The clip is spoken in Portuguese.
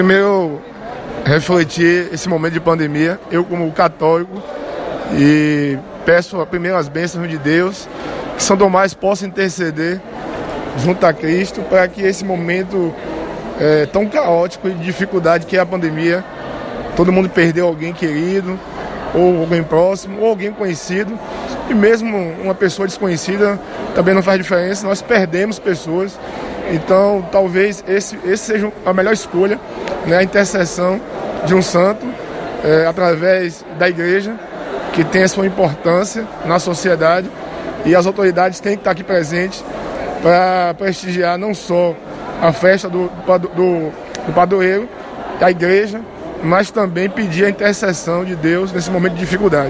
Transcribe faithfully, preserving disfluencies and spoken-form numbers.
Primeiro, refletir esse momento de pandemia, eu como católico, e peço primeiro as bênçãos de Deus, que São Tomás possa interceder junto a Cristo para que esse momento é, tão caótico e de dificuldade que é a pandemia, todo mundo perdeu alguém querido, ou alguém próximo, ou alguém conhecido, e mesmo uma pessoa desconhecida também não faz diferença, nós perdemos pessoas. Então talvez esse, esse seja a melhor escolha, né, a intercessão de um santo é, através da igreja, que tem a sua importância na sociedade, e as autoridades têm que estar aqui presentes para prestigiar não só a festa do, do, do padroeiro, da igreja, mas também pedir a intercessão de Deus nesse momento de dificuldade.